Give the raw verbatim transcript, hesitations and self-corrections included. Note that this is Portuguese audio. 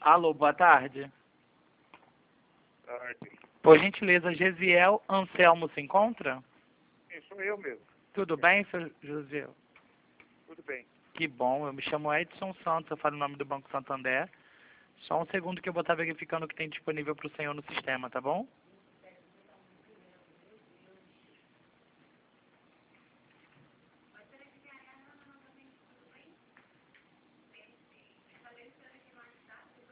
Alô, boa tarde. Tarde. Por gentileza, Gesiel Anselmo se encontra? Sim, sou eu mesmo. Tudo bem, seu Gesiel? Tudo bem. Que bom, eu me chamo Edson Santos, eu falo o nome do Banco Santander. Só um segundo que eu vou estar verificando o que tem disponível para o senhor no sistema, tá bom?